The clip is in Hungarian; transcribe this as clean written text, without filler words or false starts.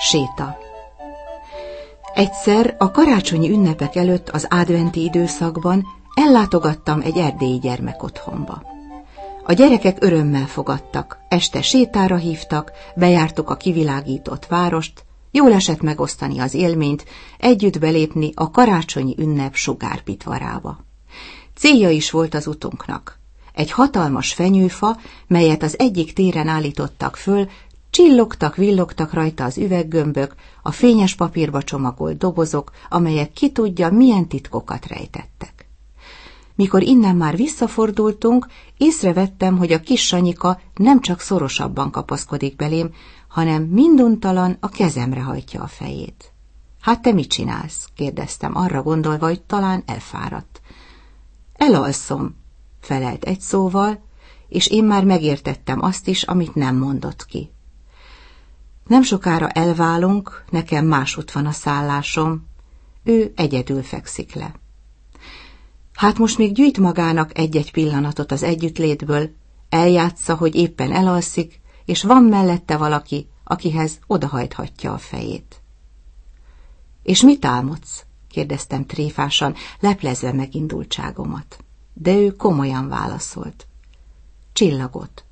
Séta. Egyszer a karácsonyi ünnepek előtt az adventi időszakban ellátogattam egy erdélyi gyermekotthonba. A gyerekek örömmel fogadtak, este sétára hívtak, bejártuk a kivilágított várost, jól esett megosztani az élményt, együtt belépni a karácsonyi ünnep sugárpitvarába. Célja is volt az utunknak. Egy hatalmas fenyőfa, melyet az egyik téren állítottak föl, csillogtak, villogtak rajta az üveggömbök, a fényes papírba csomagolt dobozok, amelyek ki tudja, milyen titkokat rejtettek. Mikor innen már visszafordultunk, észrevettem, hogy a kis Sanyika nem csak szorosabban kapaszkodik belém, hanem minduntalan a kezemre hajtja a fejét. Hát te mit csinálsz? Kérdeztem, arra gondolva, hogy talán elfáradt. Elalszom, felelt egy szóval, és én már megértettem azt is, amit nem mondott ki. Nem sokára elválunk, nekem másút van a szállásom, ő egyedül fekszik le. Hát most még gyűjt magának egy-egy pillanatot az együttlétből, eljátsza, hogy éppen elalszik, és van mellette valaki, akihez odahajthatja a fejét. És mit álmodsz? Kérdeztem tréfásan, leplezve megindultságomat. De ő komolyan válaszolt. Csillagot.